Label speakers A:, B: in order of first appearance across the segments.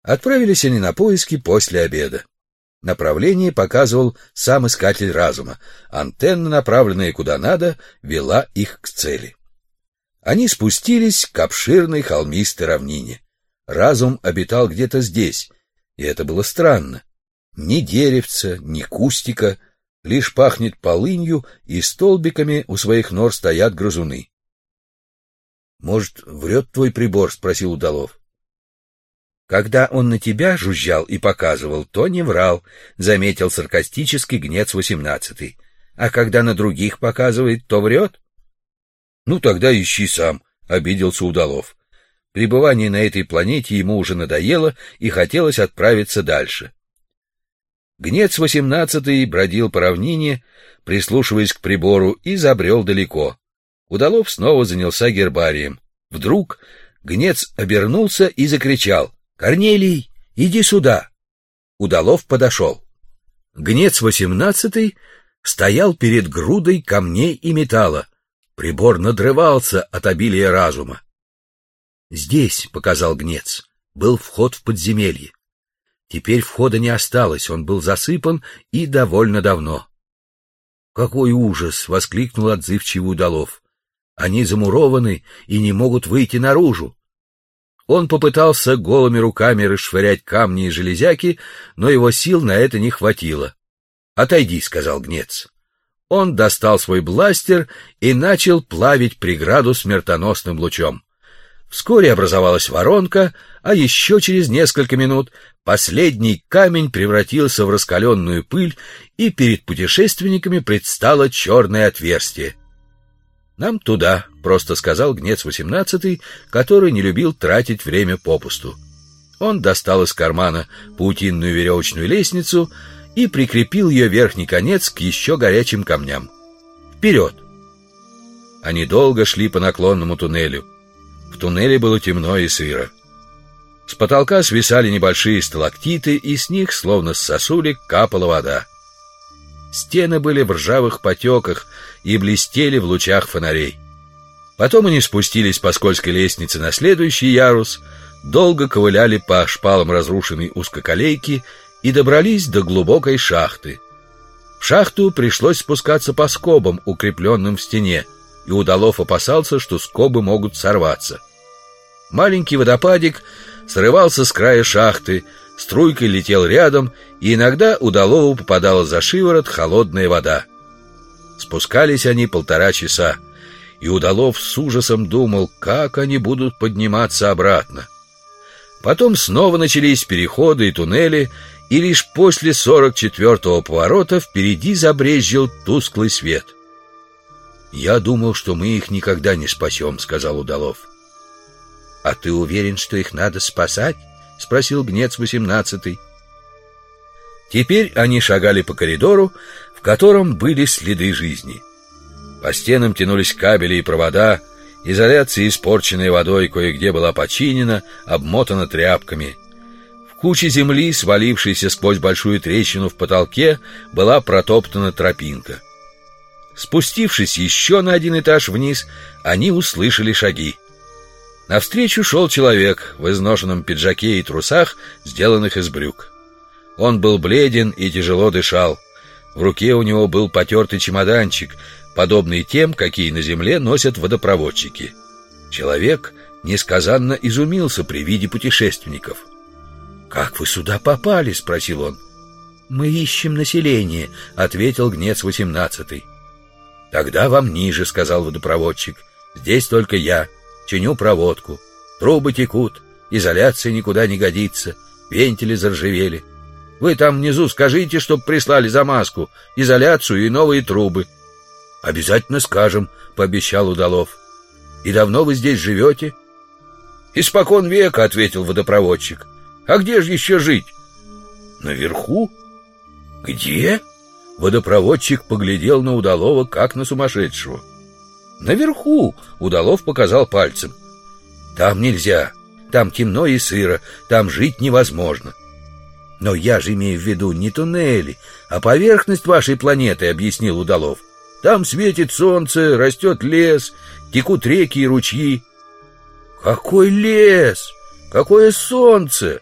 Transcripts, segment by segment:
A: Отправились они на поиски после обеда. Направление показывал сам искатель разума. Антенна, направленная куда надо, вела их к цели. Они спустились к обширной холмистой равнине. Разум обитал где-то здесь, и это было странно. Ни деревца, ни кустика, лишь пахнет полынью, и столбиками у своих нор стоят грызуны. — Может, врет твой прибор? — спросил Удалов. — Когда он на тебя жужжал и показывал, то не врал, — заметил саркастически Гнец 18-й. — А когда на других показывает, то врет? — Ну, тогда ищи сам, — обиделся Удалов. Пребывание на этой планете ему уже надоело, и хотелось отправиться дальше. Гнец 18-й бродил по равнине, прислушиваясь к прибору, и забрел далеко. Удалов снова занялся гербарием. Вдруг Гнец обернулся и закричал: «Корнелий, иди сюда!» Удалов подошел. Гнец 18-й стоял перед грудой камней и металла. Прибор надрывался от обилия разума. «Здесь, — показал Гнец, — был вход в подземелье. Теперь входа не осталось, он был засыпан и довольно давно». «Какой ужас! — воскликнул отзывчивый Удалов. Они замурованы и не могут выйти наружу». Он попытался голыми руками расшвырять камни и железяки, но его сил на это не хватило. «Отойди, — сказал Гнец». Он достал свой бластер и начал плавить преграду смертоносным лучом. Вскоре образовалась воронка, а еще через несколько минут последний камень превратился в раскаленную пыль, и перед путешественниками предстало черное отверстие. «Нам туда», — просто сказал Гнец 18-й, который не любил тратить время попусту. Он достал из кармана паутинную веревочную лестницу и прикрепил ее верхний конец к еще горячим камням. «Вперед!» Они долго шли по наклонному туннелю. В туннеле было темно и сыро. С потолка свисали небольшие сталактиты, и с них, словно с сосулек, капала вода. Стены были в ржавых потеках и блестели в лучах фонарей. Потом они спустились по скользкой лестнице на следующий ярус, долго ковыляли по шпалам разрушенной узкоколейки и добрались до глубокой шахты. В шахту пришлось спускаться по скобам, укрепленным в стене, и Удалов опасался, что скобы могут сорваться. Маленький водопадик срывался с края шахты, струйкой летел рядом, и иногда Удалову попадала за шиворот холодная вода. Спускались они 1,5 часа, и Удалов с ужасом думал, как они будут подниматься обратно. Потом снова начались переходы и туннели, и лишь после 44-го поворота впереди забрезжил тусклый свет. «Я думал, что мы их никогда не спасем», — сказал Удалов. «А ты уверен, что их надо спасать?» — спросил Гнец 18-й. Теперь они шагали по коридору, в котором были следы жизни. По стенам тянулись кабели и провода, изоляция, испорченная водой, кое-где была починена, обмотана тряпками. В куче земли, свалившейся сквозь большую трещину в потолке, была протоптана тропинка. Спустившись еще на 1 этаж вниз, они услышали шаги. Навстречу шел человек в изношенном пиджаке и трусах, сделанных из брюк. Он был бледен и тяжело дышал. В руке у него был потертый чемоданчик, подобный тем, какие на земле носят водопроводчики. Человек несказанно изумился при виде путешественников. «Как вы сюда попали?» — спросил он. «Мы ищем население», — ответил Гнец 18-й. «Тогда вам ниже», — сказал водопроводчик. «Здесь только я. Чиню проводку. Трубы текут, изоляция никуда не годится, вентили заржавели. Вы там внизу скажите, чтоб прислали замазку, изоляцию и новые трубы». «Обязательно скажем», — пообещал Удалов. «И давно вы здесь живете?» «Испокон века», — ответил водопроводчик. «А где же еще жить?» «Наверху?» «Где?» Водопроводчик поглядел на Удалова, как на сумасшедшего. «Наверху!» — Удалов показал пальцем. «Там нельзя. Там темно и сыро. Там жить невозможно». «Но я же имею в виду не туннели, а поверхность вашей планеты», — объяснил Удалов. «Там светит солнце, растет лес, текут реки и ручьи». «Какой лес? Какое солнце?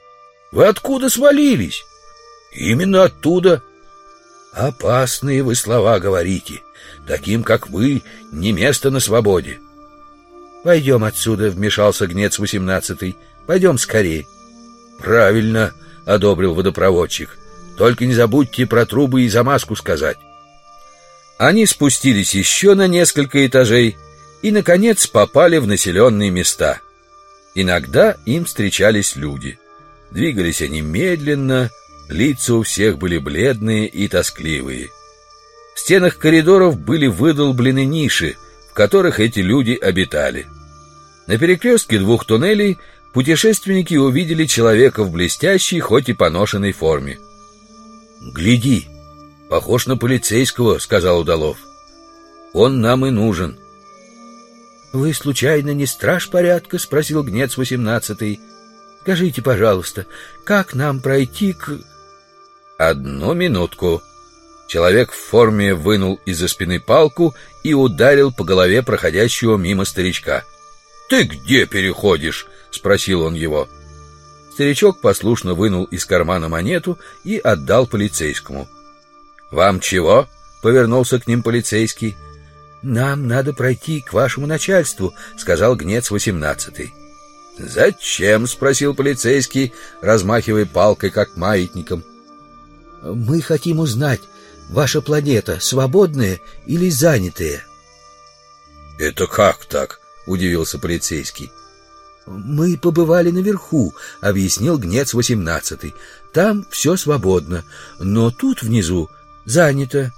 A: Вы откуда свалились? Именно оттуда. Опасные вы слова говорите. Таким, как вы, не место на свободе. Пойдем отсюда, вмешался Гнец 18. Пойдем скорее. Правильно, одобрил водопроводчик. Только не забудьте про трубы и замазку сказать. Они спустились еще на несколько этажей и, наконец, попали в населенные места. Иногда им встречались люди. Двигались они медленно, лица у всех были бледные и тоскливые. В стенах коридоров были выдолблены ниши, в которых эти люди обитали. На перекрестке двух туннелей путешественники увидели человека в блестящей, хоть и поношенной форме. «Гляди, похож на полицейского», — сказал Удалов. «Он нам и нужен». «Вы, случайно, не страж порядка?» — спросил Гнец 18. «Скажите, пожалуйста, как нам пройти к...» «Одну минутку». Человек в форме вынул из-за спины палку и ударил по голове проходящего мимо старичка. «Ты где переходишь?» — спросил он его. Старичок послушно вынул из кармана монету и отдал полицейскому. «Вам чего?» — повернулся к ним полицейский. «Нам надо пройти к вашему начальству», — сказал Гнец 18. «Зачем?» — спросил полицейский, размахивая палкой, как маятником. «Мы хотим узнать, ваша планета свободная или занятая?» «Это как так?» — удивился полицейский. «Мы побывали наверху», — объяснил Гнец 18. «Там все свободно, но тут внизу занято».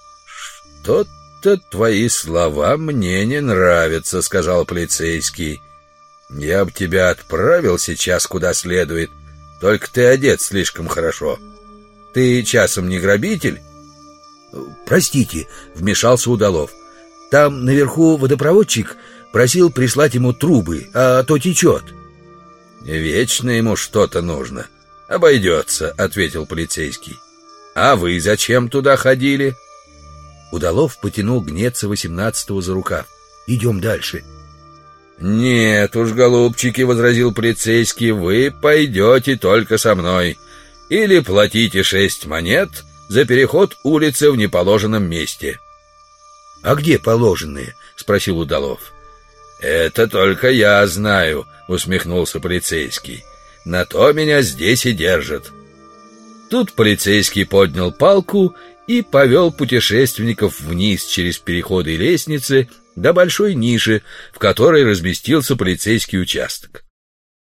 A: «Что-то твои слова мне не нравятся», — сказал полицейский. «Я бы тебя отправил сейчас куда следует, только ты одет слишком хорошо. Ты часом не грабитель?» «Простите», — вмешался Удалов. «Там наверху водопроводчик просил прислать ему трубы, а то течет». «Вечно ему что-то нужно. Обойдется», — ответил полицейский. «А вы зачем туда ходили?» Удалов потянул Гнеца 18 за рукав. «Идем дальше». «Нет уж, голубчики», — возразил полицейский, — «вы пойдете только со мной. Или платите 6 монет за переход улицы в неположенном месте». «А где положенные?» — спросил Удалов. «Это только я знаю», — усмехнулся полицейский. «На то меня здесь и держат». Тут полицейский поднял палку и повел путешественников вниз через переходы и лестницы до большой ниши, в которой разместился полицейский участок.